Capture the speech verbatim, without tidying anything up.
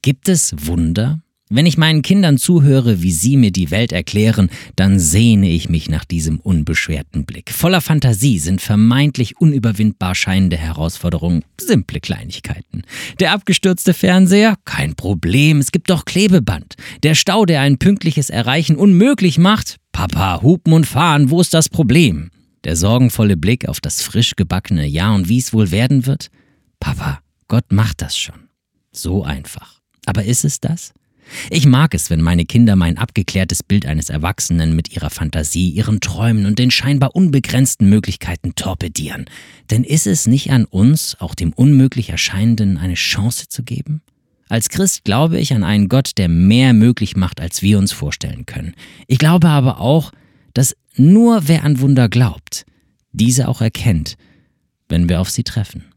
Gibt es Wunder? Wenn ich meinen Kindern zuhöre, wie sie mir die Welt erklären, dann sehne ich mich nach diesem unbeschwerten Blick. Voller Fantasie sind vermeintlich unüberwindbar scheinende Herausforderungen simple Kleinigkeiten. Der abgestürzte Fernseher? Kein Problem, es gibt doch Klebeband. Der Stau, der ein pünktliches Erreichen unmöglich macht? Papa, hupen und fahren, wo ist das Problem? Der sorgenvolle Blick auf das frisch gebackene Jahr und wie es wohl werden wird? Papa, Gott macht das schon. So einfach. Aber ist es das? Ich mag es, wenn meine Kinder mein abgeklärtes Bild eines Erwachsenen mit ihrer Fantasie, ihren Träumen und den scheinbar unbegrenzten Möglichkeiten torpedieren. Denn ist es nicht an uns, auch dem unmöglich Erscheinenden eine Chance zu geben? Als Christ glaube ich an einen Gott, der mehr möglich macht, als wir uns vorstellen können. Ich glaube aber auch, dass nur wer an Wunder glaubt, diese auch erkennt, wenn wir auf sie treffen.